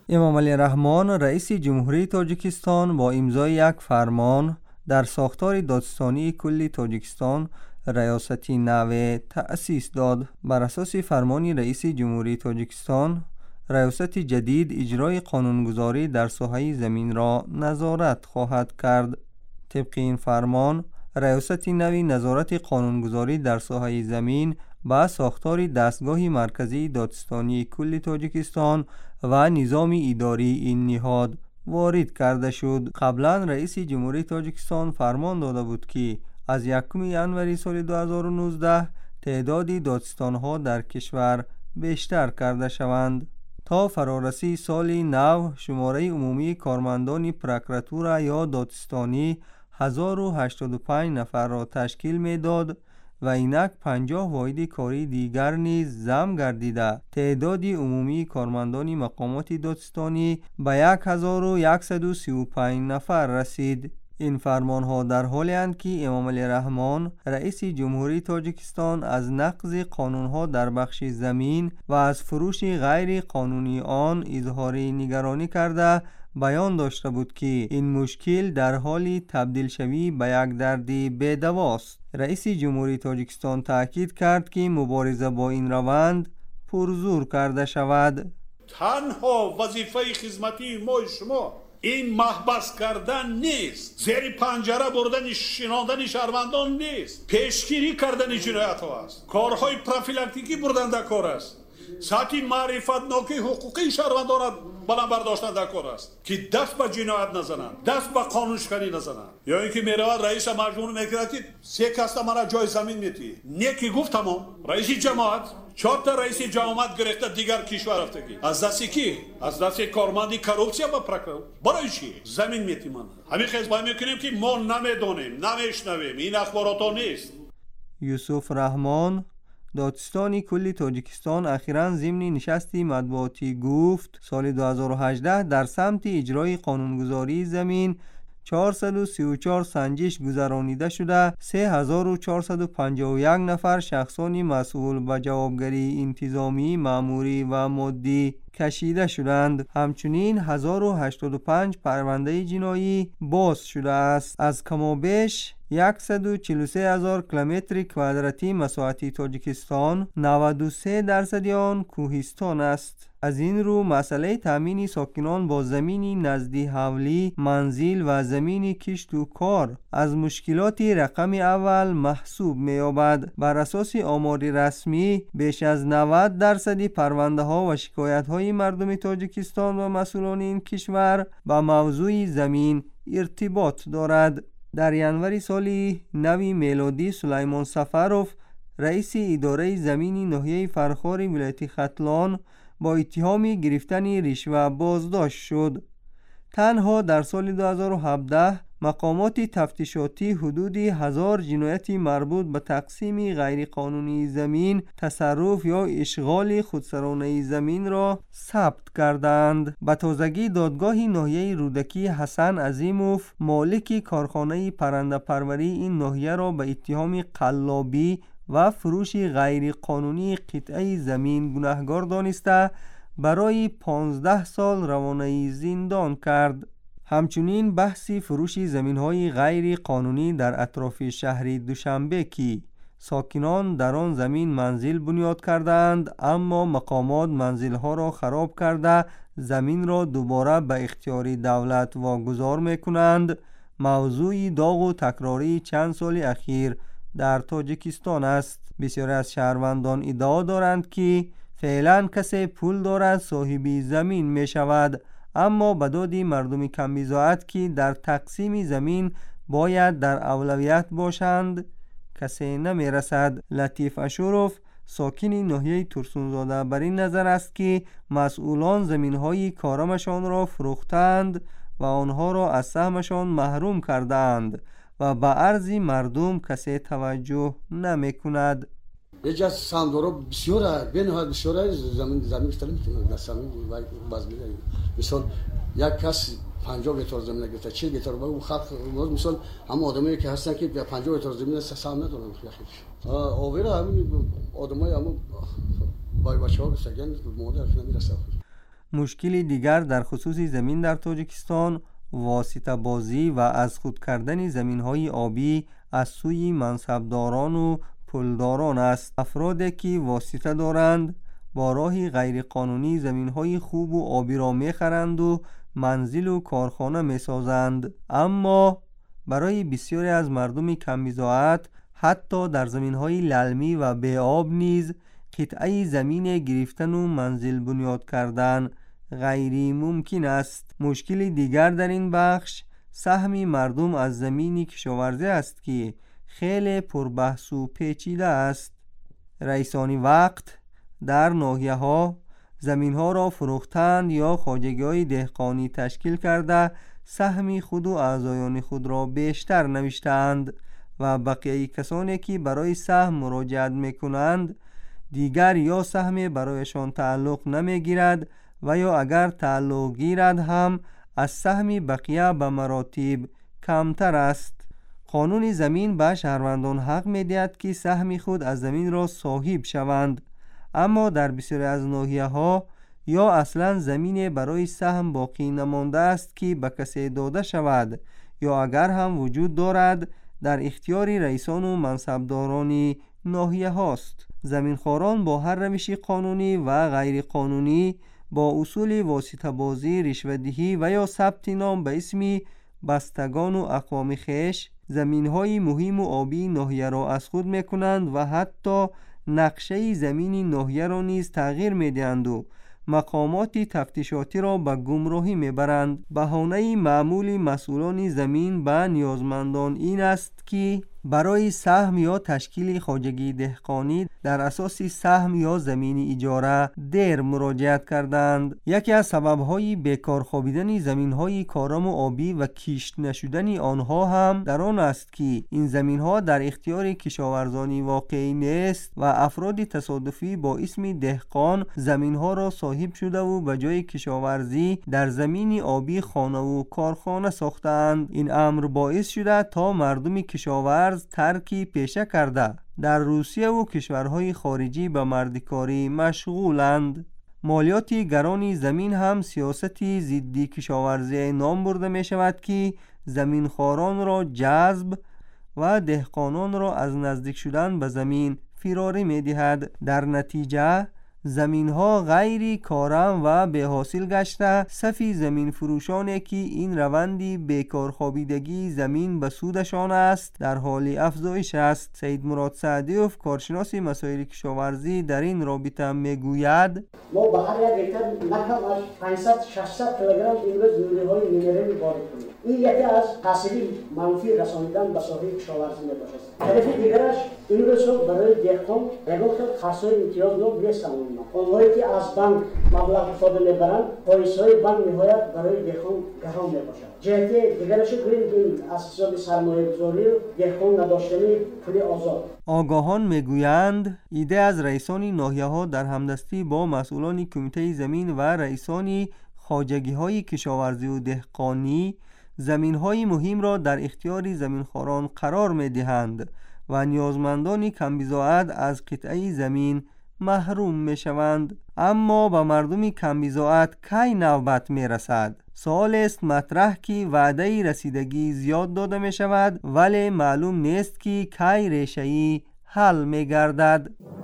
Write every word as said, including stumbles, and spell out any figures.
امامعلی رحمان رئیس جمهوری تاجیکستان با امضای یک فرمان در ساختار دادستانی کل تاجیکستان ریاستی نو تأسیس داد. بر اساس فرمان رئیس جمهوری تاجیکستان، ریاست جدید اجرای قانونگذاری در ساحه زمین را نظارت خواهد کرد. طبق این فرمان، ریاست نوی نظارت قانونگذاری در ساحه زمین با ساختار دستگاه مرکزی دادستانی کل تاجیکستان و نظام اداری این نهاد وارد کرده شد. قبلا رئیس جمهوری تاجیکستان فرمان داده بود که از یکم ژانویه سال دو هزار و نوزده تعداد دادستانها در کشور بیشتر کرده شوند. تا فرارسی سال نو شماره عمومی کارمندان پروکراتور یا دادستانی هزار و هشتاد و پنج نفر را تشکیل میداد و اینک پنجاه واحد کاری دیگر نیز جمع گردیده تعداد عمومی کارمندان مقامات دادستانی به یک هزار و صد و سی و پنج نفر رسید. این فرمان ها در حالی اند که امامعلی رحمان رئیس جمهوری تاجیکستان از نقض قانون ها در بخش زمین و از فروش غیر قانونی آن اظهار نگرانی کرده بیان داشته بود که این مشکل در حال تبدیل شوی به یک درد بی‌دواست. رئیس جمهوری تاجیکستان تاکید کرد که مبارزه با این روند پرزور کرده شود. تنها وظیفه خدمتی ما شما این محبس کردن نیست، زیر پنجره بردن شناندن شهروندان نیست، پیشگیری کردن جنایت ها است، کارهای پروفیلاکتیکی بردن در کار است، سطح معرفت ناکی حقوقی شهروندان را بلند برداشتن در کار است که دست به جنایت نزنند، دست به قانون شکنی نزنند. یا اینکه میرود رئیس مجموعه میگه که سه کس مرا جای زمین میتی، نیکی گفت تمام. رئیس جماعت چهار تا رئیس جماعت گرفته دیگر کشور رفته کی؟ از دست کی؟ از دست کارمندی کروپسیا با پروکراتور. برای چی زمین میتی؟ من همین خدمت میکنیم که ما نمیدونیم، نمیشنویم، این اخبارات نیست. یوسف رحمان دادستانی کل تاجیکستان اخیراً ضمن نشستی مطبوعاتی گفت سال دو هزار و هجده در سمت اجرای قانونگذاری زمین چهارصد و سی و چهار سنجش گذرانیده شده، سه هزار و چهارصد و پنجاه و یک نفر شخصان مسئول به جوابگری انتظامی، مأموری و مادی کشیده شدند. همچنین هزار و هشتاد و پنج پرونده جنایی باز شده است. از کمابیش صد و چهل و سه هزار کیلومتر کوادراتی مساحت تاجیکستان، نود و سه درصد آن کوهستان است. از این رو مسئله تامین ساکنان با زمین نزدی حولی، منزل و زمین کشت و کار از مشکلات رقم اول محسوب می‌یابد. بر اساس آمار رسمی بیش از نود درصد پرونده ها و شکایت های مردم تاجیکستان و مسئولان این کشور با موضوع زمین ارتباط دارد. در ینوری سال نوی میلادی سلیمان سفروف رئیس اداره زمین ناحیه فرخار ولایت ختلان با اتهام گرفتن رشوه بازداشت شد. تنها در سال دو هزار و هفده مقامات تفتیشاتی حدود هزار جنایت مربوط به تقسیم غیرقانونی زمین، تصرف یا اشغال خودسرانه زمین را ثبت کردند. به تازگی دادگاه ناحیه رودکی حسن عظیموف مالک کارخانه پرنده پروری این ناحیه را به اتهام قلابی و فروش غیرقانونی قطعه زمین گناهکار دانسته برای پانزده سال روانه زندان کرد. همچنین بحث فروش زمین‌های غیر قانونی در اطراف شهر دوشنبه که ساکنان در آن زمین منزل بنیاد کردند اما مقامات منزل‌ها را خراب کرده زمین را دوباره به اختیار دولت واگذار می‌کنند، موضوع داغ و تکراری چند سال اخیر در تاجیکستان است. بسیاری از شهروندان ادعا دارند که فعلا کسی پول دارد صاحب زمین می شود، اما به داد مردم کم بضاعت که در تقسیم زمین باید در اولویت باشند کسی نمی رسد. لطیف اشرف ساکن ناحیه ترسونزاده بر این نظر است که مسئولان زمین های کارمشان را فروختند و آنها را از سهمشان محروم کردند و به عرض مردم کسی توجه نمی کند. یه جا سامدورو بسیاره بینها بسیاره زمین زمین استلام میتونه در زمین باز میده. مثلا یک کس پنجاه متر زمین گرفته چهل متر با اون خط مثلا هم آدمایی که هستن که پنجاه متر زمین سام ندارن یخی اوورا همین آدمای هم با بچه‌ها سگن مادر نمیرسه. مشکلی دیگر در خصوص زمین در تاجیکستان واسطه بازی و از خود کردن زمین‌های آبی از سوی منصبداران و پولداران است. افرادی که واسطه دارند با راهی غیرقانونی زمین‌های خوب و آبی را می‌خرند و منزل و کارخانه می‌سازند، اما برای بسیاری از مردم کم‌بضاعت حتی در زمین‌های للمی و بی آب نیز قطعه زمین گرفتن و منزل بنیاد کردن غیری ممکن است. مشکل دیگر در این بخش سهم مردم از زمین کشاورزی است که خیلی پربحث و پیچیده است. رئیسان وقت در ناحیه ها زمین ها را فروختند یا خواجگی های دهقانی تشکیل کرده سهم خود و اعضایان خود را بیشتر نوشتند و بقیه کسانی که برای سهم مراجعت میکنند دیگر یا سهم برایشان تعلق نمیگیرد و یا اگر تعلق گیرد هم از سهم بقیه به مراتب کمتر است. قانون زمین به شهروندان حق می‌دهد که سهم خود از زمین را صاحب شوند، اما در بسیاری از ناحیه ها یا اصلا زمین برای سهم باقی نمانده است که به کسی داده شود یا اگر هم وجود دارد در اختیار رئیسان و منصبداران ناحیه هاست. زمینخواران با هر روش قانونی و غیر قانونی با اصول واسطه بازی، رشوه‌دهی و یا ثبت نام به اسم بستگان و اقوام خویش زمین‌های مهم و آبی ناحیه را از خود می‌کنند و حتی نقشه زمین ناحیه را نیز تغییر می‌دهند و مقامات تفتیشاتی را به گمراهی می‌برند. بهانه معمول مسئولان زمین به نیازمندان این است که برای سهم یا تشکیل خواجگی دهقانی در اساس سهم یا زمین اجاره دیر مراجعت کردند. یکی از سبب‌های بیکار خوابیدن زمین‌های کارام و آبی و کشت نشدن آنها هم در آن است که این زمین‌ها در اختیار کشاورزانی واقعی نیست و افراد تصادفی با اسم دهقان زمین‌ها را صاحب شده و به جای کشاورزی در زمین آبی خانه و کارخانه ساختند. این امر باعث شده تا مردم کشاورز ترکی پیشه کرده در روسیه و کشورهای خارجی به مردکاری مشغولند. مالیات گران زمین هم سیاستی ضد کشاورزی نام برده می شود که زمینخواران را جذب و دهقانان را از نزدیک شدن به زمین فراری می دهد. در نتیجه زمین ها غیری کارم و به حاصل گشته صفی زمین فروشانی که این روندی بیکار خوابیدگی زمین به سودشان است در حال افزایش است. سید مراد سعدیوف کارشناس مسائل کشاورزی در این رابطه میگوید ما به هر یک هکتار نکم از پانصد ششصد کیلوگرم امروز نیروهای مینرال وارد کنیم. این یکی از تاثیر منفی رسانیدن به ساحه کشاورزی میباشد. طرف دیگرش امروز برای دهقان اگر خاصای امتیاز نو بیستند اونهایی که از بانک مبلغ استفاده میبرند پایس‌های بانک نهایت برای دهقان گران میباشد. جهت دیگرش گوییم که از حساب سرمایه‌گذاری دهقان نداشتنی پول آزاد. آگاهان میگویند ایده از رئیسان ناحیه‌ها در همدستی با مسئولان کمیته زمین و رئیسان خواجگی‌های کشاورزی و دهقانی زمین‌های مهم را در اختیار زمینخواران قرار می‌دهند و نیازمندان کم‌بضاعت از قطعه زمین محروم میشوند. اما به مردم کم‌بضاعت کی نوبت میرسد؟ سوال است مطرح که وعده رسیدگی زیاد داده می شود ولی معلوم نیست که کی ریشه‌ای حل میگردد.